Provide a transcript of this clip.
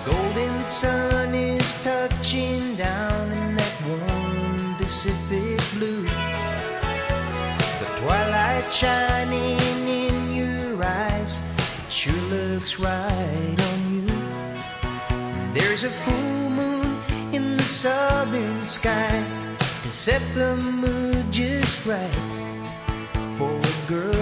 Golden sun is touching down in that warm Pacific blue. The twilight shining in your eyes, it sure looks right on you. There's a full moon in the southern sky to set the mood just right for a girl